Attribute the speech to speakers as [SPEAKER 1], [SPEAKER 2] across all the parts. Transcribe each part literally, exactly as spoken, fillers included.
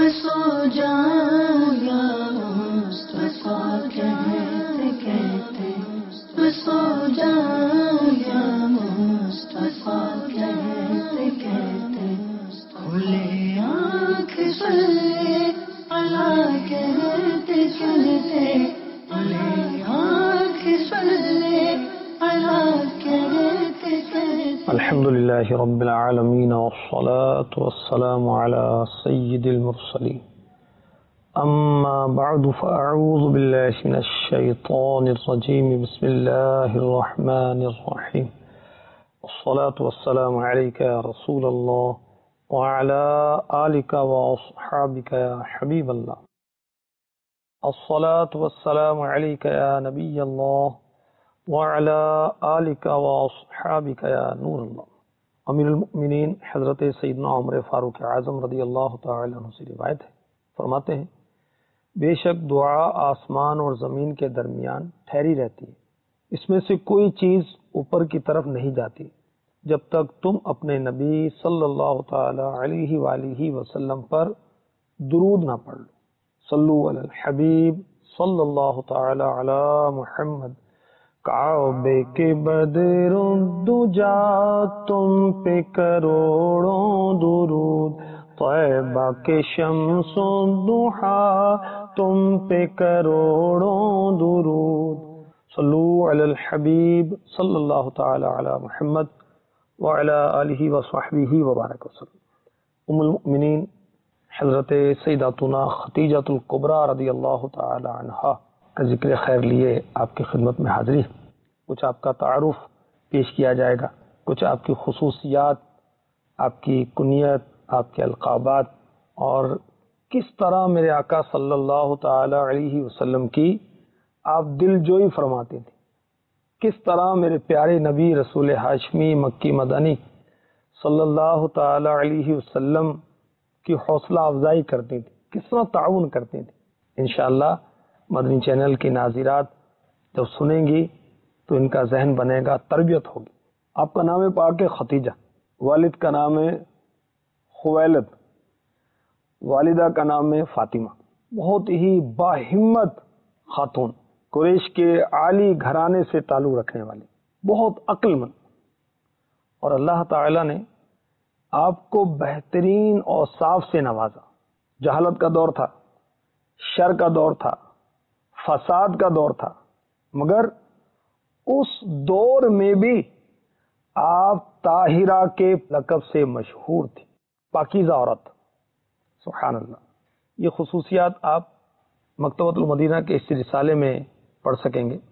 [SPEAKER 1] سو جاؤں یا مصطفیٰ کہتے کہتے سو جاؤں یا مصطفیٰ کہتے کہتے کھلے آنکھ صلی اللہ کہتے چلتے کھلے آنکھ صلی اللہ کہتے کہتے.
[SPEAKER 2] الحمد للہ رب العالمین والصلاة والسلام على سید المرسلین. اما بعد فاعوذ باللہ من الشیطان الرجیم. بسم اللہ الرحمن الرحیم. والصلاة والسلام علیک یا رسول اللہ وعلى آلک واصحابک یا حبیب اللہ. الصلاة والسلام علیک یا نبی اللہ وعلى آلک واصحابک یا نور اللہ. امیر المؤمنین حضرت سیدنا عمر فاروق اعظم رضی اللہ تعالی عنہ سے روایت ہے، فرماتے ہیں بے شک دعا آسمان اور زمین کے درمیان ٹھہری رہتی ہے، اس میں سے کوئی چیز اوپر کی طرف نہیں جاتی جب تک تم اپنے نبی صلی اللہ تعالی علیہ وآلہ وسلم پر درود نہ پڑھ لو. صلو علی الحبیب صلی اللہ تعالی علی محمد. کعبے کے بدر الدجا تم پہ کروڑوں درود، طیبہ کے شمس الضحا تم پہ کروڑوں درود. صلو علی الحبیب صلی اللہ تعالی علی محمد وعلی آلہ وصحبہ وبارک وسلم. ام المؤمنین حضرت سیداتنا خدیجۃ الکبریٰ رضی اللہ تعالی عنہا کا ذکر خیر لیے آپ کی خدمت میں حاضری ہے. کچھ آپ کا تعارف پیش کیا جائے گا، کچھ آپ کی خصوصیات، آپ کی کنیت، آپ کے القابات، اور کس طرح میرے آقا صلی اللہ تعالی علیہ وسلم کی آپ دل جوئی فرماتے تھے، کس طرح میرے پیارے نبی رسول ہاشمی مکی مدنی صلی اللہ تعالی علیہ وسلم کی حوصلہ افزائی کرتے تھے، کس طرح تعاون کرتے تھے. انشاءاللہ مدنی چینل کی ناظرات جب سنیں گی تو ان کا ذہن بنے گا، تربیت ہوگی. آپ کا نام ہے پاک ختیجہ، والد کا نام ہے خویلد، والدہ کا نام ہے فاطمہ. بہت ہی باہمت خاتون، قریش کے عالی گھرانے سے تعلق رکھنے والی، بہت عقل مند. اور اللہ تعالی نے آپ کو بہترین اوصاف سے نوازا. جہالت کا دور تھا، شر کا دور تھا، فساد کا دور تھا، مگر اس دور میں بھی آپ طاہرہ کے لقب سے مشہور تھی، پاکیزہ عورت. سبحان اللہ. یہ خصوصیات آپ مکتبۃ المدینہ کے اس رسالے میں پڑھ سکیں گے.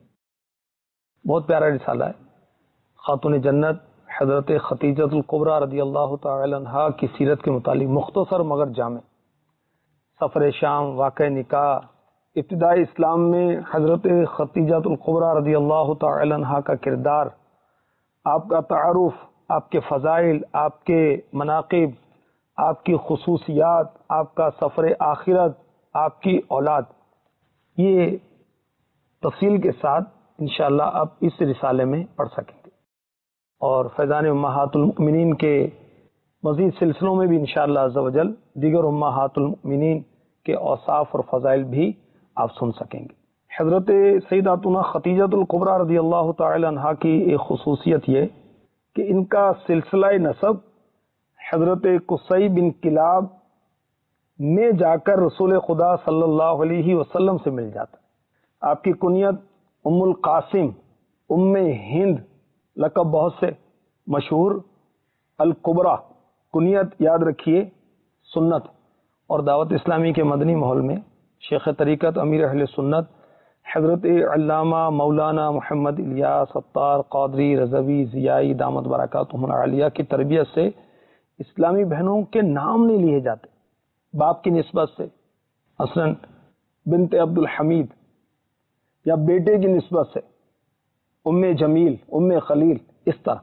[SPEAKER 2] بہت پیارا رسالہ ہے. خاتون جنت حضرت خدیجۃ الکبریٰ رضی اللہ تعالی عنہا کی سیرت کے متعلق مختصر مگر جامع. سفر شام، واقع نکاح، ابتدائی اسلام میں حضرت خدیجۃ الکبریٰ رضی اللہ تعالی عنہا کا کردار، آپ کا تعارف، آپ کے فضائل، آپ کے مناقب، آپ کی خصوصیات، آپ کا سفر آخرت، آپ کی اولاد، یہ تفصیل کے ساتھ انشاءاللہ آپ اس رسالے میں پڑھ سکیں گے. اور فیضان امہات المؤمنین کے مزید سلسلوں میں بھی انشاءاللہ عز و جل دیگر امہات المؤمنین کے اوصاف اور فضائل بھی آپ سن سکیں گے. حضرت سیداتنا خدیجۃ الکبریٰ رضی اللہ تعالی عنہا کی ایک خصوصیت یہ کہ ان کا سلسلہ نسب حضرت قصی بن کلاب میں جا کر رسول خدا صلی اللہ علیہ وسلم سے مل جاتا. آپ کی کنیت ام القاسم، ام ہند، لقب بہت سے مشہور، الکبریٰ کنیت یاد رکھیے سنت. اور دعوت اسلامی کے مدنی ماحول میں شیخ طریقت امیر اہل سنت حضرت علامہ مولانا محمد الیاس ستار قادری رضوی ضیائی دامت برکاتہم العالیہ کی تربیت سے اسلامی بہنوں کے نام نہیں لیے جاتے باپ کی نسبت سے، مثلا بنت عبد الحمید، یا بیٹے کی نسبت سے ام جمیل، ام خلیل، اس طرح.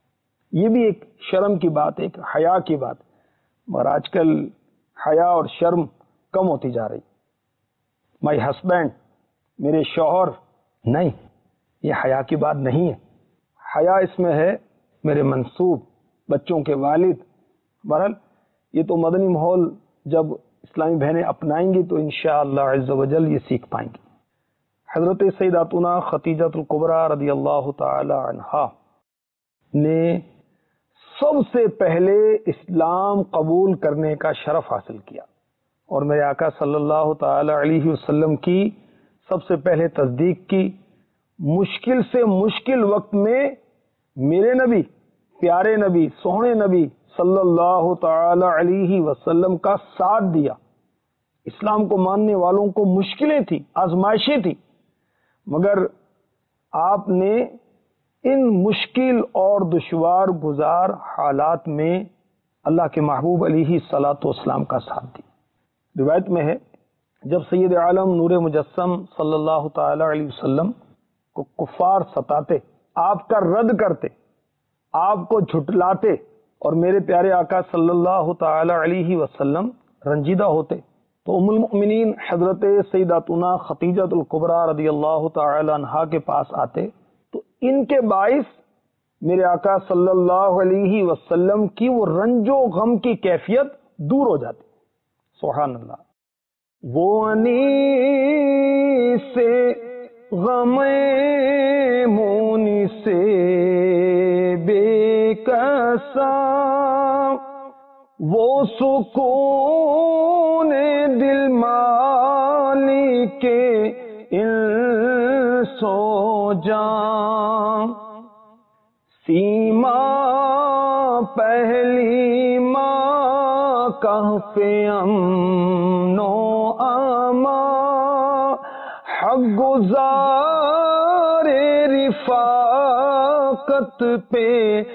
[SPEAKER 2] یہ بھی ایک شرم کی بات ہے، ایک حیا کی بات، مگر آج کل حیا اور شرم کم ہوتی جا رہی. مائی ہسبینڈ، میرے شوہر، نہیں، یہ حیا کی بات نہیں ہے. حیا اس میں ہے میرے منسوب، بچوں کے والد. بہرحال یہ تو مدنی ماحول جب اسلامی بہنیں اپنائیں گی تو انشاءاللہ عز و جل یہ سیکھ پائیں گی۔ حضرت سیداتنا خدیجہ الکبریٰ رضی اللہ تعالی عنہا نے سب سے پہلے اسلام قبول کرنے کا شرف حاصل کیا، اور میرے آقا صلی اللہ تعالی علیہ وسلم کی سب سے پہلے تصدیق کی۔ مشکل سے مشکل وقت میں میرے نبی، پیارے نبی، سوہنے نبی صلی اللہ تعالی علیہ وسلم کا ساتھ دیا۔ اسلام کو ماننے والوں کو مشکلیں تھیں، آزمائشیں تھیں، مگر آپ نے ان مشکل اور دشوار گزار حالات میں اللہ کے محبوب علیہ الصلاۃ والسلام کا ساتھ دیا۔ روایت میں ہے جب سید عالم نور مجسم صلی اللہ تعالی علیہ وسلم کو کفار ستاتے، آپ کا رد کرتے، آپ کو جھٹلاتے، اور میرے پیارے آقا صلی اللہ تعالی علیہ وسلم رنجیدہ ہوتے، تو ام المؤمنین حضرت سیداتنا خدیجہ الکبریٰ رضی اللہ تعالی عنہا کے پاس آتے، تو ان کے باعث میرے آقا صلی اللہ علیہ وسلم کی وہ رنج و غم کی کیفیت دور ہو جاتی۔ سبحان اللہ۔ وہ انی سے غم مونی سے بے کسا، وہ سکون دل مالی کے ان سو جاں، سیما پہلی ماں کہف امن و اما، حق گزار رفاقت پہ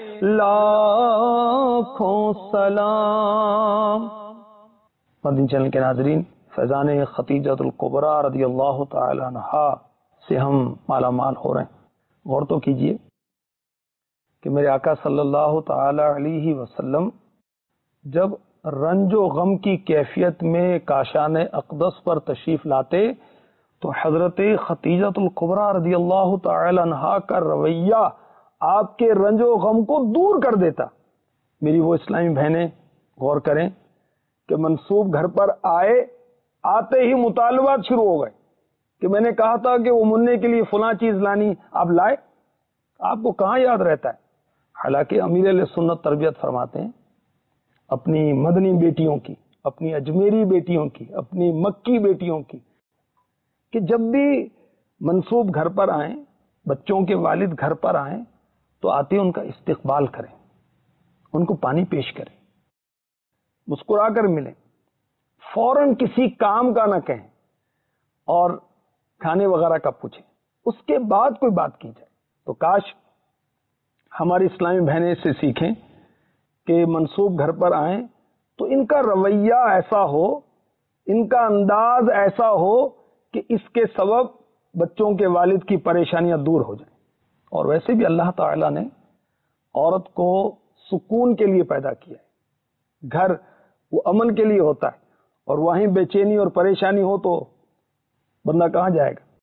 [SPEAKER 2] لاکھوں سلام۔ مدنی چینل کے ناظرین، فیضان خدیجہ الکبریٰ رضی اللہ تعالی عنہا سے ہم مالا مال ہو رہے ہیں۔ غور تو کیجئے کہ میرے آقا صلی اللہ تعالی علیہ وسلم جب رنج و غم کی کیفیت میں کاشان اقدس پر تشریف لاتے تو حضرت خدیجہ الکبریٰ رضی اللہ تعالی عنہا کا رویہ آپ کے رنج و غم کو دور کر دیتا۔ میری وہ اسلامی بہنیں غور کریں کہ منصوب گھر پر آئے، آتے ہی مطالبات شروع ہو گئے کہ میں نے کہا تھا کہ وہ منع کے لیے فلاں چیز لانی، آپ لائے، آپ کو کہاں یاد رہتا ہے؟ حالانکہ امیر علیہ سنت تربیت فرماتے ہیں اپنی مدنی بیٹیوں کی، اپنی اجمیری بیٹیوں کی، اپنی مکی بیٹیوں کی، کہ جب بھی منصوب گھر پر آئیں، بچوں کے والد گھر پر آئیں تو آتے ان کا استقبال کریں، ان کو پانی پیش کریں، مسکرا کر ملیں، فوراً کسی کام کا نہ کہیں اور کھانے وغیرہ کا پوچھیں، اس کے بعد کوئی بات کی جائے۔ تو کاش ہماری اسلامی بہنیں سے سیکھیں کہ منصوب گھر پر آئیں تو ان کا رویہ ایسا ہو، ان کا انداز ایسا ہو کہ اس کے سبب بچوں کے والد کی پریشانیاں دور ہو جائیں۔ اور ویسے بھی اللہ تعالیٰ نے عورت کو سکون کے لیے پیدا کیا ہے، گھر وہ امن کے لیے ہوتا ہے، اور وہیں بے چینی اور پریشانی ہو تو بندہ کہاں جائے گا؟